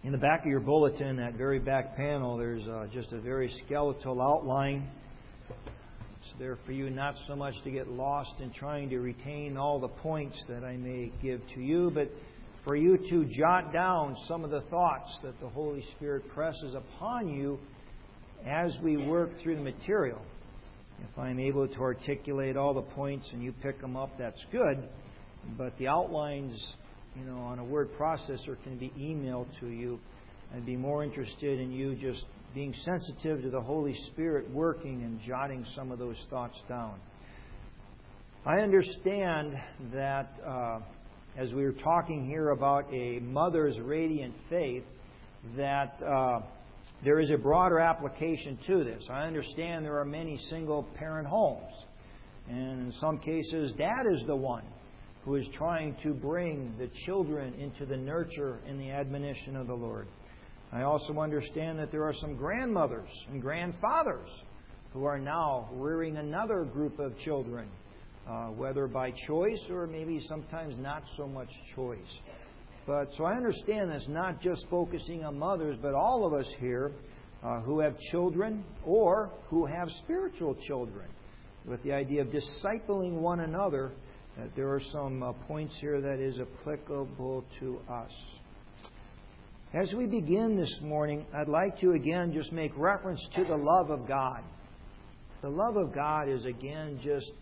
In the back of your bulletin, that very back panel, there's just a very skeletal outline. It's there for you not so much to get lost in trying to retain all the points that I may give to you, but for you to jot down some of the thoughts that the Holy Spirit presses upon you as we work through the material. If I'm able to articulate all the points and you pick them up, that's good. But the outlines, on a word processor can be emailed to you. I'd be more interested in you just being sensitive to the Holy Spirit working and jotting some of those thoughts down. I understand that as we were talking here about a mother's radiant faith, that there is a broader application to this. I understand there are many single-parent homes. And in some cases, dad is the one who is trying to bring the children into the nurture and the admonition of the Lord. I also understand that there are some grandmothers and grandfathers who are now rearing another group of children, whether by choice or maybe sometimes not so much choice. But so I understand that's not just focusing on mothers, but all of us here who have children or who have spiritual children, with the idea of discipling one another. There are some points here that is applicable to us. As we begin this morning, I'd like to again just make reference to the love of God. The love of God is again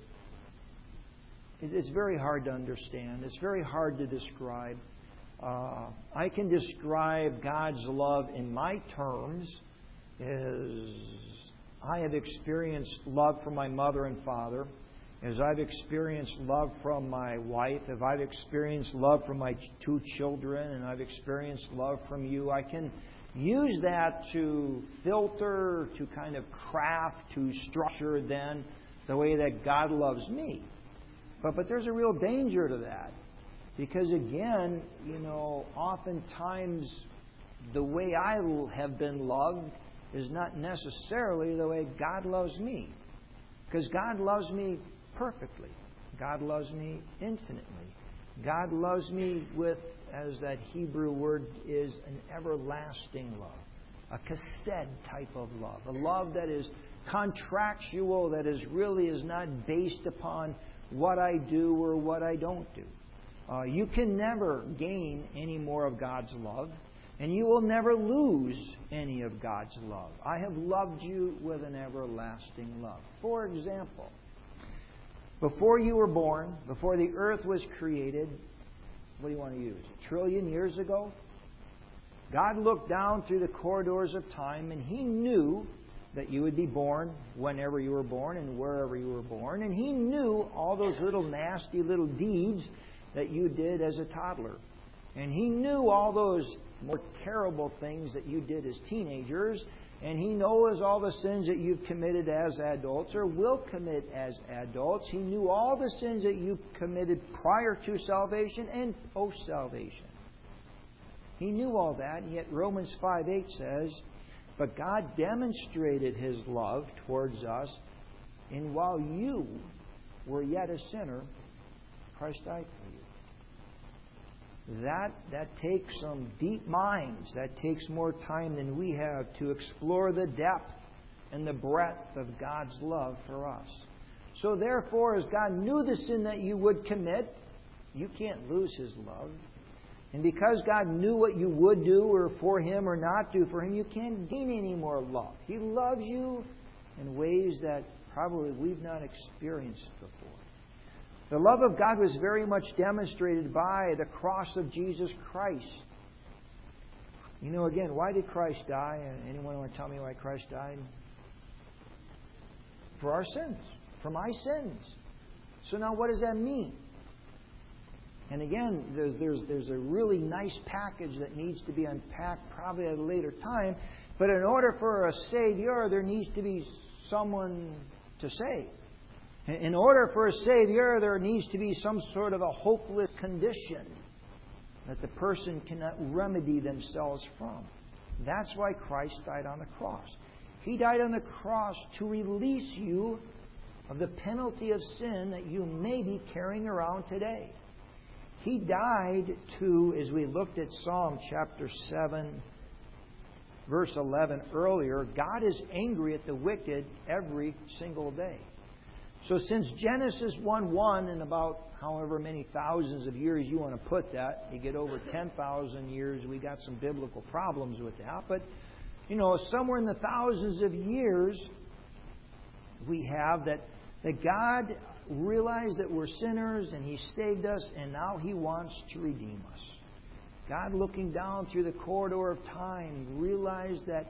it's very hard to understand. It's very hard to describe. I can describe God's love in my terms as I have experienced love from my mother and father, as I've experienced love from my wife, as I've experienced love from my two children, and I've experienced love from you. I can use that to filter, to kind of craft, to structure then the way that God loves me. But there's a real danger to that. Because again, oftentimes the way I have been loved is not necessarily the way God loves me. Because God loves me perfectly. God loves me infinitely. God loves me with, as that Hebrew word is, an everlasting love. A chesed type of love. A love that is contractual, that is not based upon what I do or what I don't do. You can never gain any more of God's love, and you will never lose any of God's love. I have loved you with an everlasting love. For example, before you were born, before the earth was created, what do you want to use? 1 trillion years ago? God looked down through the corridors of time, and He knew that you would be born whenever you were born and wherever you were born. And He knew all those little nasty little deeds that you did as a toddler. And He knew all those more terrible things that you did as teenagers. And He knows all the sins that you've committed as adults or will commit as adults. He knew all the sins that you committed prior to salvation and post-salvation. He knew all that, and yet Romans 5:8 says, "But God demonstrated His love towards us, and while you were yet a sinner, Christ died for you." That takes some deep minds. That takes more time than we have to explore the depth and the breadth of God's love for us. So therefore, as God knew the sin that you would commit, you can't lose His love. And because God knew what you would do or for Him or not do for Him, you can't gain any more love. He loves you in ways that probably we've not experienced before. The love of God was very much demonstrated by the cross of Jesus Christ. Again, why did Christ die? Anyone want to tell me why Christ died? For our sins. For my sins. So now what does that mean? And again, there's a really nice package that needs to be unpacked probably at a later time. But in order for a Savior, there needs to be someone to save. In order for a Savior, there needs to be some sort of a hopeless condition that the person cannot remedy themselves from. That's why Christ died on the cross. He died on the cross to release you of the penalty of sin that you may be carrying around today. He died to, as we looked at Psalm chapter 7 verse 11 earlier, God is angry at the wicked every single day. So since Genesis 1:1, and about however many thousands of years you want to put that, you get over 10,000 years, we got some biblical problems with that. But, somewhere in the thousands of years, we have that God realized that we're sinners and He saved us, and now He wants to redeem us. God, looking down through the corridor of time, realized that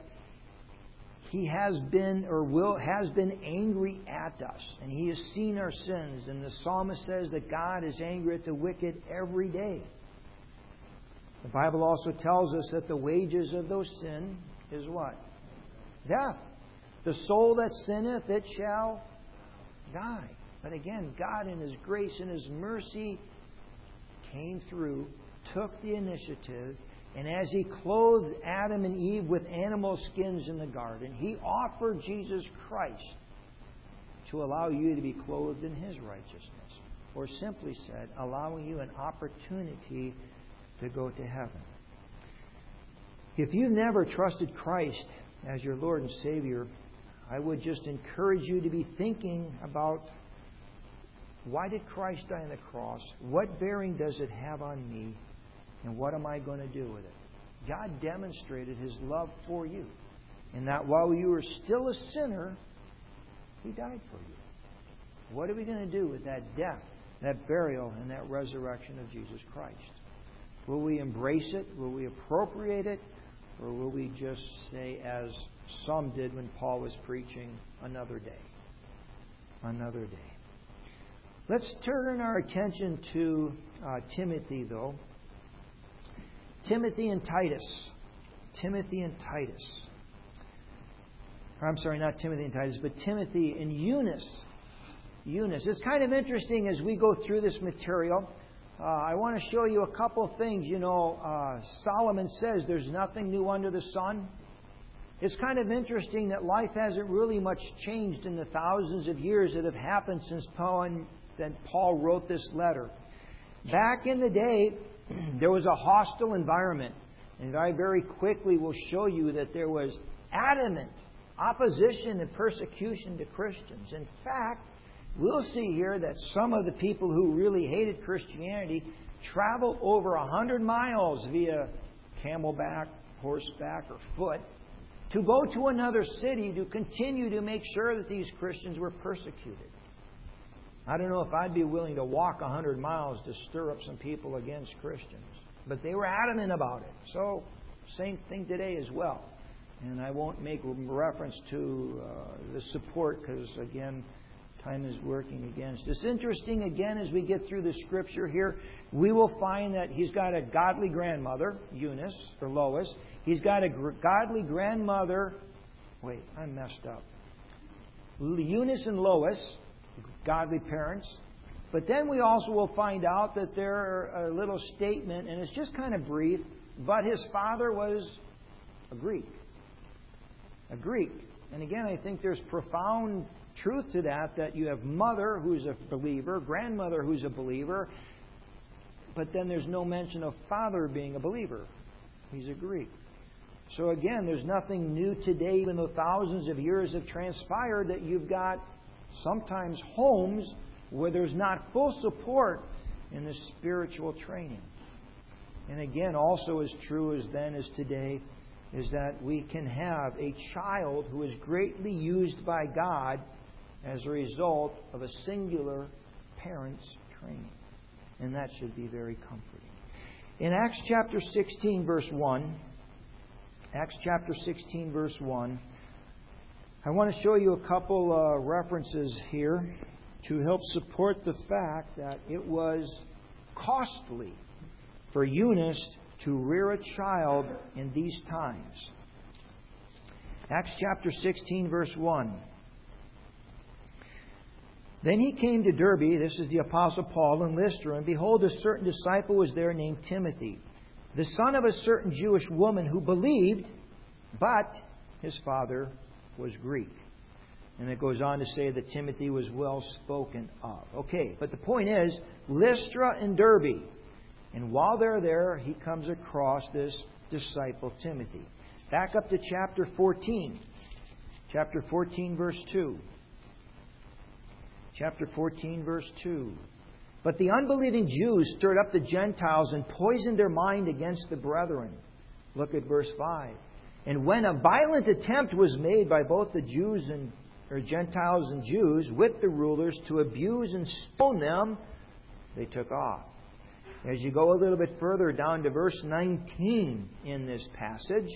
He has been angry at us, and He has seen our sins. And the psalmist says that God is angry at the wicked every day. The Bible also tells us that the wages of those sin is what? Death. The soul that sinneth, it shall die. But again, God in His grace and His mercy came through, took the initiative, and as He clothed Adam and Eve with animal skins in the garden, He offered Jesus Christ to allow you to be clothed in His righteousness. Or simply said, allowing you an opportunity to go to heaven. If you've never trusted Christ as your Lord and Savior, I would just encourage you to be thinking about, why did Christ die on the cross? What bearing does it have on me? And what am I going to do with it? God demonstrated His love for you. And that while you were still a sinner, He died for you. What are we going to do with that death, that burial, and that resurrection of Jesus Christ? Will we embrace it? Will we appropriate it? Or will we just say, as some did when Paul was preaching, another day? Another day. Let's turn our attention to Timothy, though. Timothy and Titus. Timothy and Titus. I'm sorry, not Timothy and Titus, but Timothy and Eunice. Eunice. It's kind of interesting as we go through this material. I want to show you a couple of things. Solomon says there's nothing new under the sun. It's kind of interesting that life hasn't really much changed in the thousands of years that have happened since Paul wrote this letter. Back in the day, there was a hostile environment. And I very quickly will show you that there was adamant opposition and persecution to Christians. In fact, we'll see here that some of the people who really hated Christianity traveled over 100 miles via camelback, horseback, or foot to go to another city to continue to make sure that these Christians were persecuted. I don't know if I'd be willing to walk 100 miles to stir up some people against Christians. But they were adamant about it. So, same thing today as well. And I won't make reference to the support because, again, time is working against. It's interesting, again, as we get through the Scripture here, we will find that he's got a godly grandmother, Eunice, or Lois. He's got a godly grandmother. Wait, I messed up. Eunice and Lois, godly parents. But then we also will find out that there are a little statement, and it's just kind of brief, but his father was a Greek. A Greek. And again, I think there's profound truth to that you have mother who's a believer, grandmother who's a believer, but then there's no mention of father being a believer. He's a Greek. So again, there's nothing new today, even though thousands of years have transpired, that you've got sometimes homes where there's not full support in the spiritual training. And again, also as true as then as today, is that we can have a child who is greatly used by God as a result of a singular parent's training. And that should be very comforting. In Acts chapter 16, verse 1, Acts chapter 16, verse 1, I want to show you a couple references here to help support the fact that it was costly for Eunice to rear a child in these times. Acts chapter 16, verse 1. Then he came to Derbe, this is the Apostle Paul, and Lystra, and behold, a certain disciple was there named Timothy, the son of a certain Jewish woman who believed, but his father was Greek. And it goes on to say that Timothy was well spoken of. Okay, but the point is, Lystra and Derbe. And while they're there, he comes across this disciple, Timothy. Back up to chapter 14. Chapter 14, verse 2. Chapter 14, verse 2. But the unbelieving Jews stirred up the Gentiles and poisoned their mind against the brethren. Look at verse 5. And when a violent attempt was made by both the Gentiles and Jews with the rulers to abuse and stone them, they took off. As you go a little bit further down to verse 19 in this passage,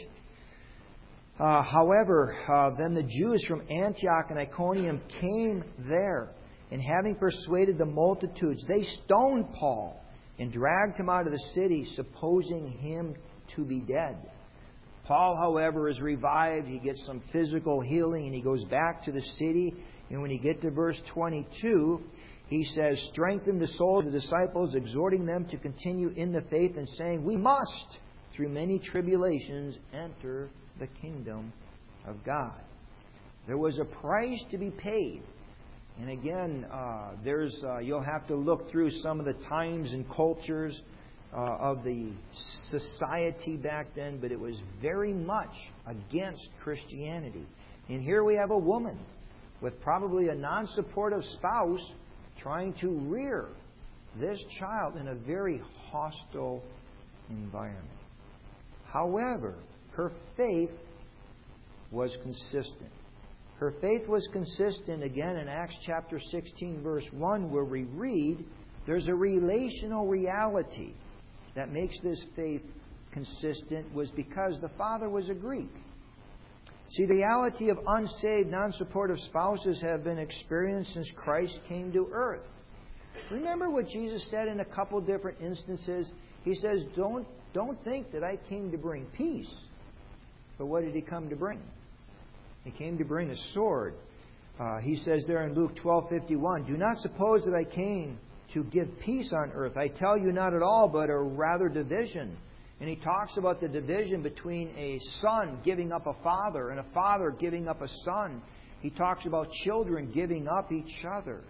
however, then the Jews from Antioch and Iconium came there, and having persuaded the multitudes, they stoned Paul and dragged him out of the city, supposing him to be dead. Paul, however, is revived. He gets some physical healing, and he goes back to the city. And when you get to verse 22, he says, strengthen the soul of the disciples, exhorting them to continue in the faith, and saying, we must, through many tribulations, enter the kingdom of God. There was a price to be paid. And again, you'll have to look through some of the times and cultures of the society back then, but it was very much against Christianity. And here we have a woman with probably a non-supportive spouse trying to rear this child in a very hostile environment. However, her faith was consistent. Her faith was consistent again in Acts chapter 16, verse 1, where we read, there's a relational reality that makes this faith consistent, was because the father was a Greek. See, the reality of unsaved, non-supportive spouses have been experienced since Christ came to earth. Remember what Jesus said in a couple different instances? He says, don't think that I came to bring peace. But what did He come to bring? He came to bring a sword. He says there in Luke 12:51, do not suppose that I came to give peace on earth. I tell you, not at all, but a rather division. And He talks about the division between a son giving up a father and a father giving up a son. He talks about children giving up each other.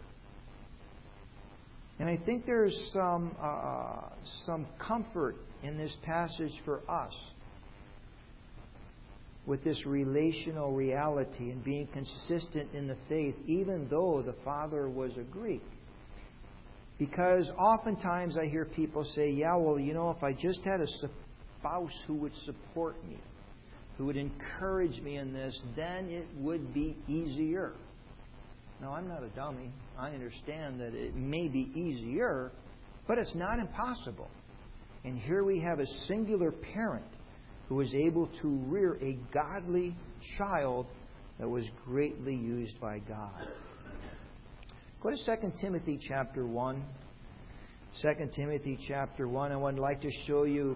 And I think there's some comfort in this passage for us with this relational reality and being consistent in the faith, even though the father was a Greek. Because oftentimes I hear people say, yeah, well, if I just had a spouse who would support me, who would encourage me in this, then it would be easier. Now, I'm not a dummy. I understand that it may be easier, but it's not impossible. And here we have a singular parent who was able to rear a godly child that was greatly used by God. Go to 2 Timothy chapter 1. 2 Timothy chapter 1. I would like to show you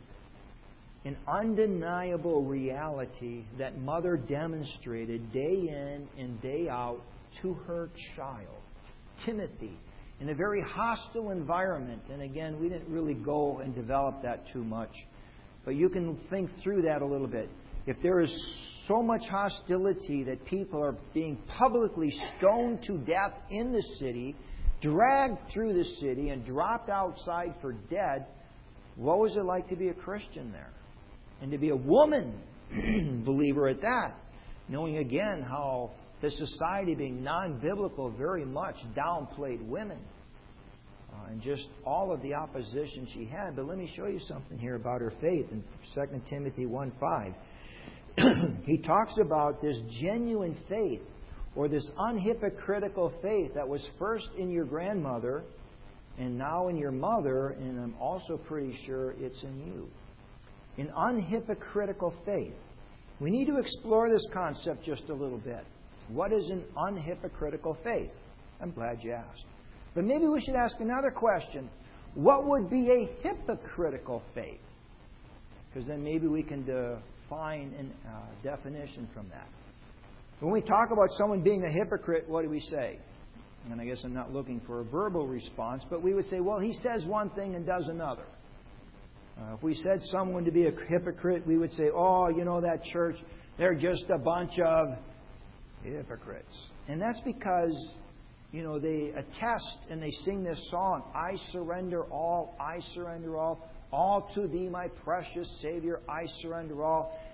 an undeniable reality that mother demonstrated day in and day out to her child, Timothy, in a very hostile environment. And again, we didn't really go and develop that too much. But you can think through that a little bit. If there is so much hostility that people are being publicly stoned to death in the city, dragged through the city, and dropped outside for dead, what was it like to be a Christian there? And to be a woman believer at that, knowing again how the society, being non-biblical, very much downplayed women. And just all of the opposition she had. But let me show you something here about her faith in 2 Timothy 1:5. He talks about this genuine faith, or this unhypocritical faith that was first in your grandmother and now in your mother, and I'm also pretty sure it's in you. An unhypocritical faith. We need to explore this concept just a little bit. What is an unhypocritical faith? I'm glad you asked. But maybe we should ask another question. What would be a hypocritical faith? Because then maybe we can define a definition from that. When we talk about someone being a hypocrite, what do we say? And I guess I'm not looking for a verbal response, but we would say, well, he says one thing and does another. If we said someone to be a hypocrite, we would say, oh, that church, they're just a bunch of hypocrites. And that's because, they attest and they sing this song, I surrender all to Thee, my precious Savior, I surrender all.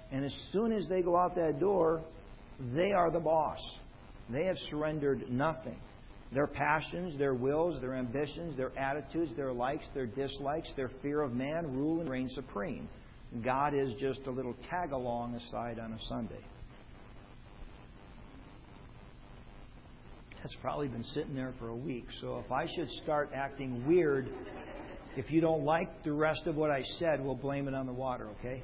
And as soon as they go out that door, they are the boss. They have surrendered nothing. Their passions, their wills, their ambitions, their attitudes, their likes, their dislikes, their fear of man rule and reign supreme. God is just a little tag-along aside on a Sunday. That's probably been sitting there for a week. So if I should start acting weird, if you don't like the rest of what I said, we'll blame it on the water, okay?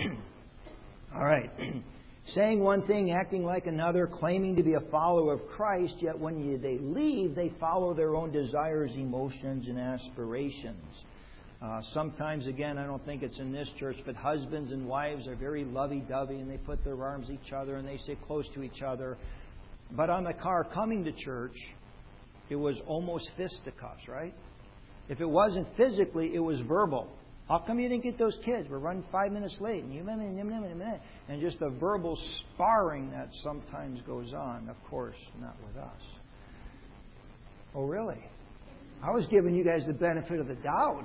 All right. Saying one thing, acting like another, claiming to be a follower of Christ, yet when they leave, they follow their own desires, emotions, and aspirations. Sometimes, again, I don't think it's in this church, but husbands and wives are very lovey-dovey, and they put their arms each other, and they sit close to each other. But on the car coming to church, it was almost fisticuffs, right? If it wasn't physically, it was verbal. How come you didn't get those kids? We're running 5 minutes late. And just the verbal sparring that sometimes goes on. Of course, not with us. Oh, really? I was giving you guys the benefit of the doubt.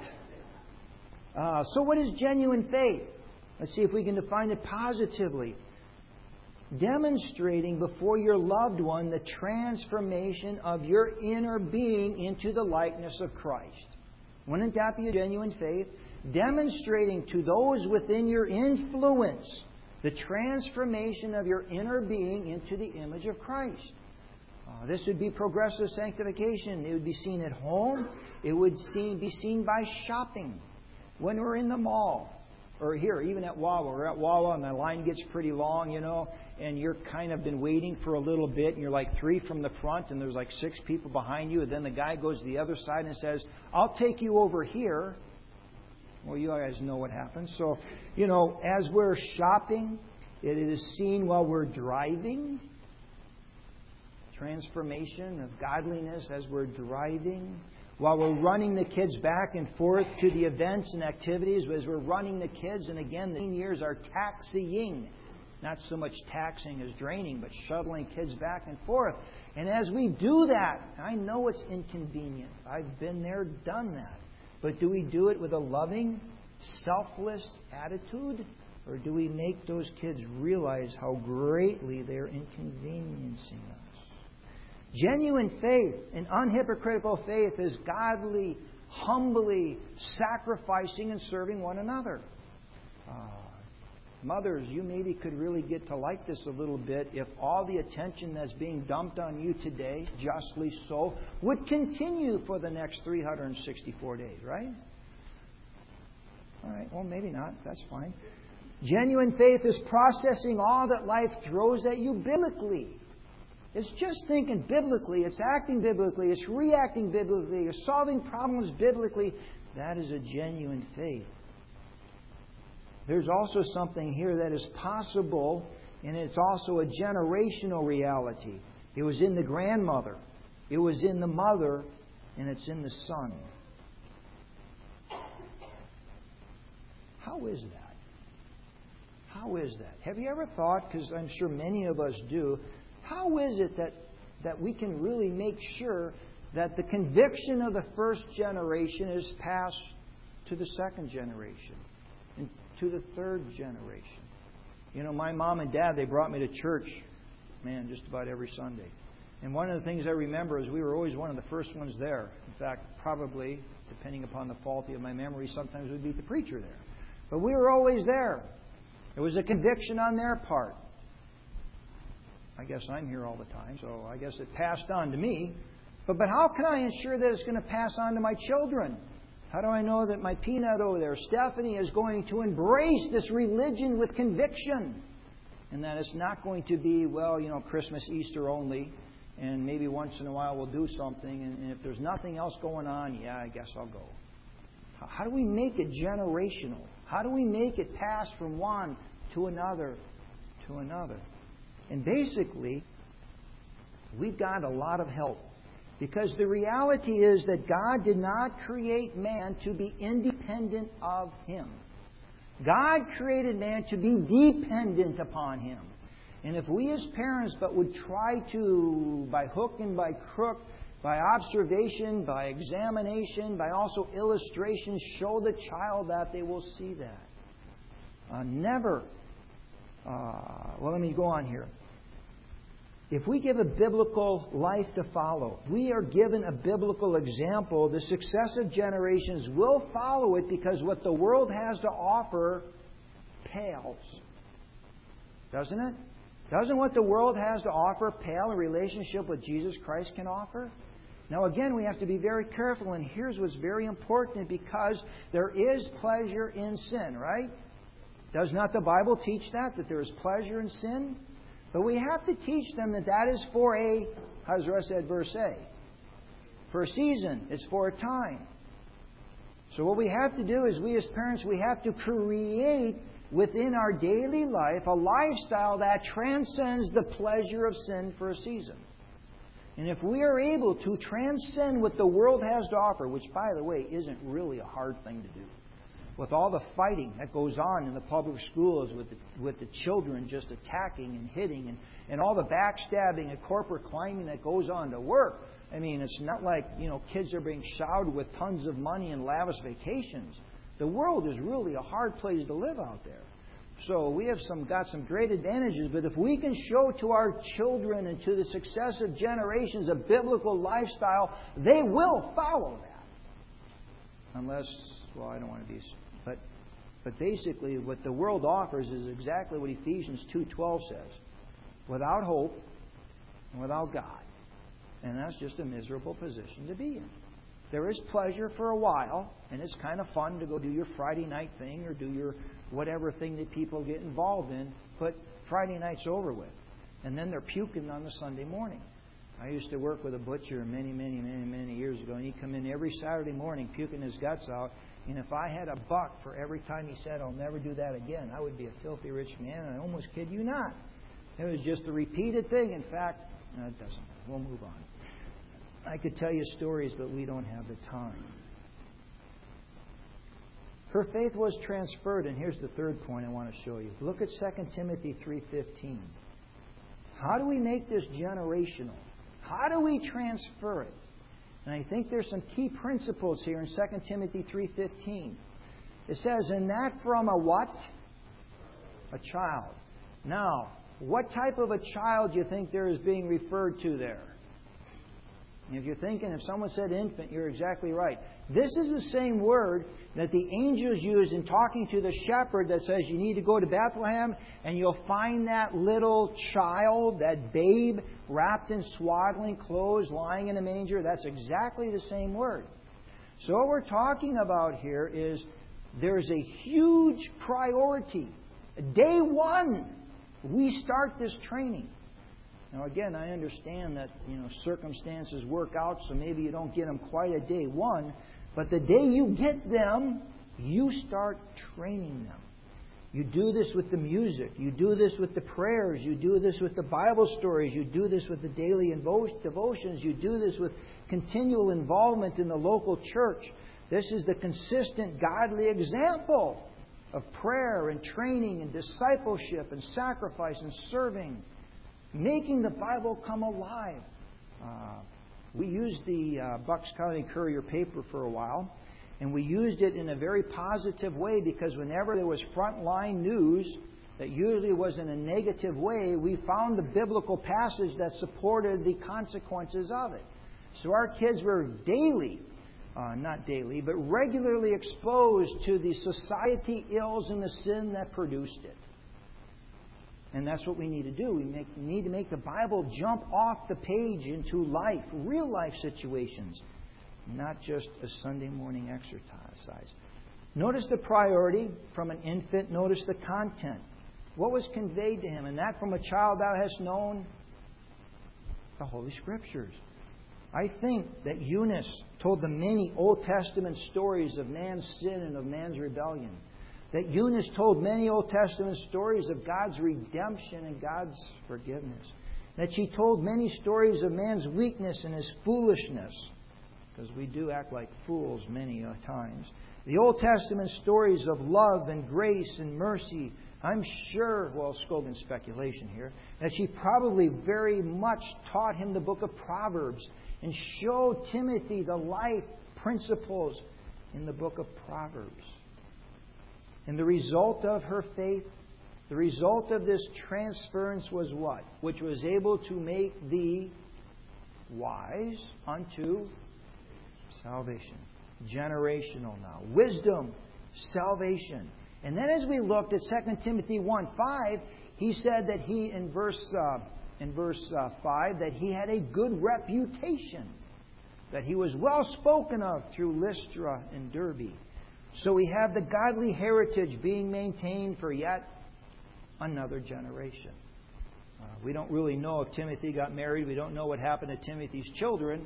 So what is genuine faith? Let's see if we can define it positively. Demonstrating before your loved one the transformation of your inner being into the likeness of Christ. Wouldn't that be a genuine faith? Demonstrating to those within your influence the transformation of your inner being into the image of Christ. This would be progressive sanctification. It would be seen at home. It would be seen by shopping. When we're in the mall, or here, even at Wawa. We're at Wawa and the line gets pretty long, and you're kind of been waiting for a little bit, and you're like 3 from the front, and there's like 6 people behind you, and then the guy goes to the other side and says, I'll take you over here. Well, you guys know what happens. So, as we're shopping, it is seen while we're driving. Transformation of godliness as we're driving. While we're running the kids back and forth to the events and activities, as we're running the kids, and again, the teen years are taxiing. Not so much taxing as draining, but shuttling kids back and forth. And as we do that, I know it's inconvenient. I've been there, done that. But do we do it with a loving, selfless attitude? Or do we make those kids realize how greatly they're inconveniencing us? Genuine faith and unhypocritical faith is godly, humbly sacrificing and serving one another. Mothers, you maybe could really get to like this a little bit if all the attention that's being dumped on you today, justly so, would continue for the next 364 days, right? All right, well, maybe not. That's fine. Genuine faith is processing all that life throws at you biblically. It's just thinking biblically. It's acting biblically. It's reacting biblically. It's solving problems biblically. That is a genuine faith. There's also something here that is possible, and it's also a generational reality. It was in the grandmother. It was in the mother, and it's in the son. How is that? How is that? Have you ever thought, because I'm sure many of us do, how is it that we can really make sure that the conviction of the first generation is passed to the second generation and to the third generation? My mom and dad, they brought me to church, just about every Sunday. And one of the things I remember is we were always one of the first ones there. In fact, probably, depending upon the faulty of my memory, sometimes we'd beat the preacher there. But we were always there. It was a conviction on their part. I guess I'm here all the time, so I guess it passed on to me. But how can I ensure that it's going to pass on to my children? How do I know that my peanut over there, Stephanie, is going to embrace this religion with conviction? And that it's not going to be, Christmas, Easter only, and maybe once in a while we'll do something, and if there's nothing else going on, I guess I'll go. How do we make it generational? How do we make it pass from one to another to another? And basically, we've got a lot of help. Because the reality is that God did not create man to be independent of Him. God created man to be dependent upon Him. And if we as parents would try to, by hook and by crook, by observation, by examination, by also illustration, show the child that, they will see that. Never let me go on here. If we give a biblical life to follow, we are given a biblical example, the successive generations will follow it because what the world has to offer pales. Doesn't it? Doesn't what the world has to offer pale in relationship with Jesus Christ can offer? Now again, we have to be very careful, and here's what's very important, because there is pleasure in sin, right? Does not the Bible teach that there is pleasure in sin? But we have to teach them that that is for a, how does the rest of that verse say? For a season. It's for a time. So what we have to do is, we as parents, we have to create within our daily life a lifestyle that transcends the pleasure of sin for a season. And if we are able to transcend what the world has to offer, which, by the way, isn't really a hard thing to do, with all the fighting that goes on in the public schools with the children just attacking and hitting and all the backstabbing and corporate climbing that goes on to work. I mean, it's not like, kids are being showered with tons of money and lavish vacations. The world is really a hard place to live out there. So we have got some great advantages, but if we can show to our children and to the successive generations a biblical lifestyle, they will follow that. Unless, well, I don't want to be... But basically, what the world offers is exactly what Ephesians 2:12 says. Without hope and without God. And that's just a miserable position to be in. There is pleasure for a while, and it's kind of fun to go do your Friday night thing or do your whatever thing that people get involved in, but Friday night's over with. And then they're puking on the Sunday morning. I used to work with a butcher many years ago, and he'd come in every Saturday morning puking his guts out. And if I had a buck for every time he said, "I'll never do that again," I would be a filthy rich man. And I almost kid you not. It was just a repeated thing. In fact, no, it doesn't matter. We'll move on. I could tell you stories, but we don't have the time. Her faith was transferred, and here's the third point I want to show you. Look at 2 Timothy 3:15. How do we make this generational? How do we transfer it? And I think there's some key principles here in 2 Timothy 3:15. It says, "And that from a what? A child." Now, what type of a child do you think there is being referred to there? If you're thinking, if someone said infant, you're exactly right. This is the same word that the angels used in talking to the shepherd that says you need to go to Bethlehem and you'll find that little child, that babe, wrapped in swaddling clothes, lying in a manger. That's exactly the same word. So what we're talking about here is there's a huge priority. Day one, we start this training. Now, again, I understand that, circumstances work out, so maybe you don't get them quite at day one. But the day you get them, you start training them. You do this with the music. You do this with the prayers. You do this with the Bible stories. You do this with the daily devotions. You do this with continual involvement in the local church. This is the consistent godly example of prayer and training and discipleship and sacrifice and serving. Making the Bible come alive. We used the Bucks County Courier paper for a while, and we used it in a very positive way because whenever there was frontline news that usually was in a negative way, we found the biblical passage that supported the consequences of it. So our kids were not daily, but regularly exposed to the society ills and the sin that produced it. And that's what we need to do. We need to make the Bible jump off the page into life, real life situations, not just a Sunday morning exercise. Notice the priority from an infant. Notice the content. What was conveyed to him? And that from a child thou hast known? The Holy Scriptures. I think that Eunice told the many Old Testament stories of man's sin and of man's rebellion. That Eunice told many Old Testament stories of God's redemption and God's forgiveness. That she told many stories of man's weakness and his foolishness. Because we do act like fools many times. The Old Testament stories of love and grace and mercy. I'm sure, well, Scogan's speculation here, that she probably very much taught him the book of Proverbs and showed Timothy the life principles in the book of Proverbs. And the result of her faith, The result of this transference was what? Which was able to make thee wise unto salvation. Generational now. Wisdom, salvation. And then as we looked at 2 Timothy 1:5, he said that he, in verse 5, that he had a good reputation. That he was well spoken of through Lystra and Derbe. So we have the godly heritage being maintained for yet another generation. We don't really know if Timothy got married. We don't know what happened to Timothy's children.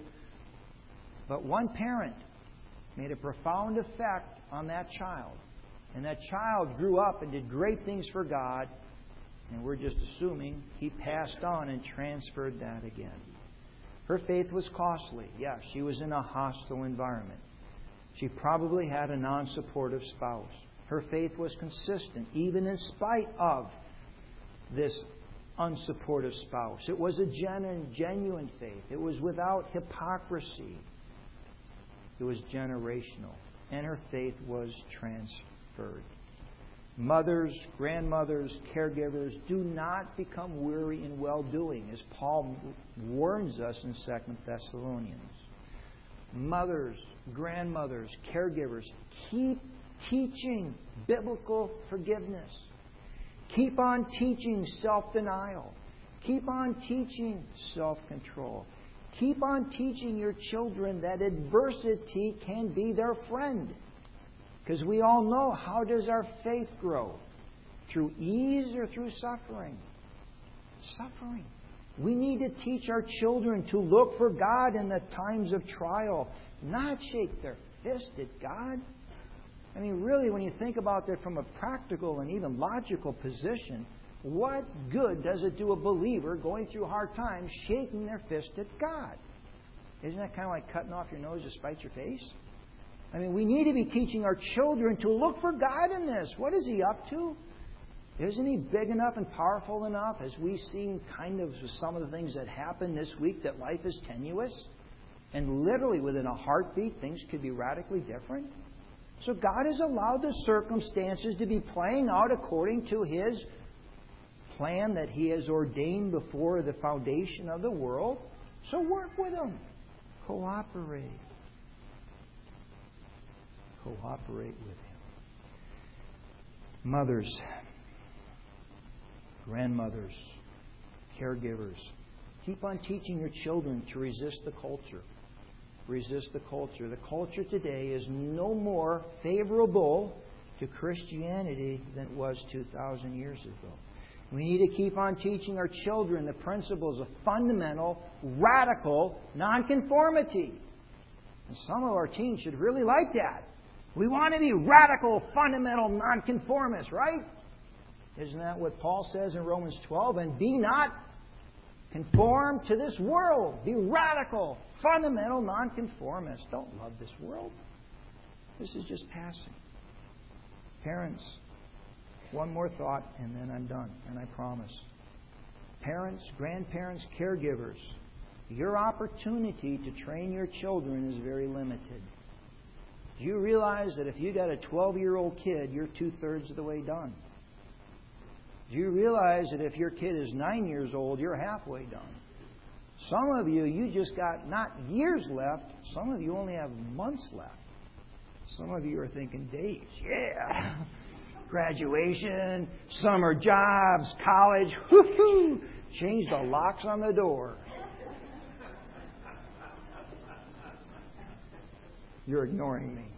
But one parent made a profound effect on that child. And that child grew up and did great things for God. And we're just assuming he passed on and transferred that again. Her faith was costly. Yeah, she was in a hostile environment. She probably had a non-supportive spouse. Her faith was consistent, even in spite of this unsupportive spouse. It was a genuine faith. It was without hypocrisy. It was generational. And her faith was transferred. Mothers, grandmothers, caregivers, do not become weary in well-doing, as Paul warns us in 2 Thessalonians. Mothers, grandmothers, caregivers, keep teaching biblical forgiveness. Keep on teaching self-denial. Keep on teaching self-control. Keep on teaching your children that adversity can be their friend. Because we all know, how does our faith grow? Through ease or through suffering? Suffering. We need to teach our children to look for God in the times of trial, not shake their fist at God. I mean, really, when you think about that from a practical and even logical position, what good does it do a believer going through hard times shaking their fist at God? Isn't that kind of like cutting off your nose to spite your face? I mean, we need to be teaching our children to look for God in this. What is He up to? Isn't He big enough and powerful enough, as we've seen kind of some of the things that happened this week, that life is tenuous? And literally within a heartbeat, things could be radically different. So God has allowed the circumstances to be playing out according to His plan that He has ordained before the foundation of the world. So work with Him. Cooperate. Cooperate with Him. Mothers, grandmothers, caregivers, keep on teaching your children to resist the culture. Resist the culture. The culture today is no more favorable to Christianity than it was 2,000 years ago. We need to keep on teaching our children the principles of fundamental, radical nonconformity. And some of our teens should really like that. We want to be radical, fundamental nonconformists, right? Isn't that what Paul says in Romans 12? And be not conformed to this world. Be radical, fundamental nonconformists. Don't love this world. This is just passing. Parents, one more thought and then I'm done, and I promise. Parents, grandparents, caregivers, your opportunity to train your children is very limited. Do you realize that if you got a 12-year-old kid, you're 2/3 of the way done? Do you realize that if your kid is 9 years old, you're halfway done? Some of you, you just got not years left. Some of you only have months left. Some of you are thinking days. Yeah. Graduation, summer jobs, college. Whoo-hoo! Change the locks on the door. You're ignoring me.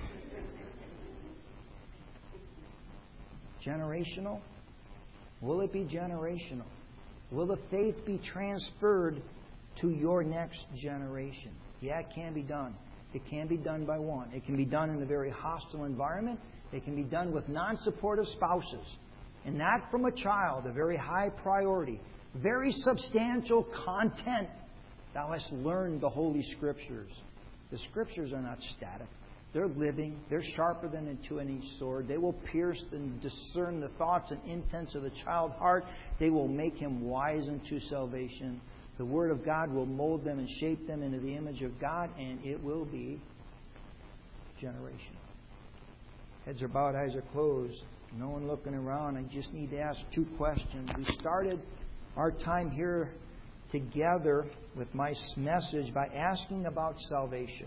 Generational? Will it be generational? Will the faith be transferred to your next generation? Yeah, it can be done. It can be done by one. It can be done in a very hostile environment. It can be done with non-supportive spouses. And that from a child, a very high priority. Very substantial content. Thou hast learned the Holy Scriptures. The Scriptures are not static. They're living. They're sharper than a two-edged sword. They will pierce and discern the thoughts and intents of the child's heart. They will make him wise unto salvation. The Word of God will mold them and shape them into the image of God, and it will be generational. Heads are bowed, eyes are closed. No one looking around. I just need to ask two questions. We started our time here together with my message by asking about salvation.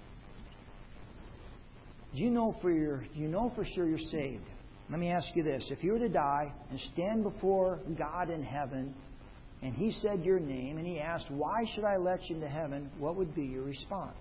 Do you know for sure you're saved? Let me ask you this. If you were to die and stand before God in heaven, and He said your name, and He asked, "Why should I let you into heaven?" what would be your response?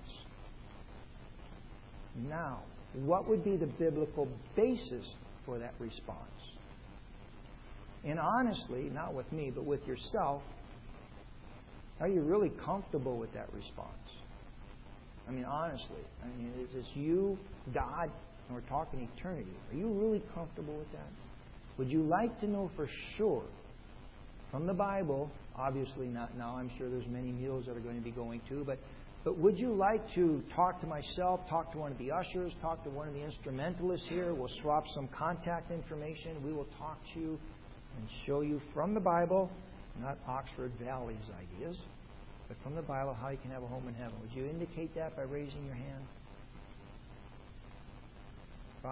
Now, what would be the biblical basis for that response? And honestly, not with me, but with yourself, are you really comfortable with that response? I mean, honestly. Is this you, God, and we're talking eternity? Are you really comfortable with that? Would you like to know for sure from the Bible, obviously not now, I'm sure there's many meals that are going to be going to, but would you like to talk to myself, talk to one of the ushers, talk to one of the instrumentalists here? We'll swap some contact information. We will talk to you and show you from the Bible, not Oxford Valley's ideas, but from the Bible how you can have a home in heaven. Would you indicate that by raising your hand?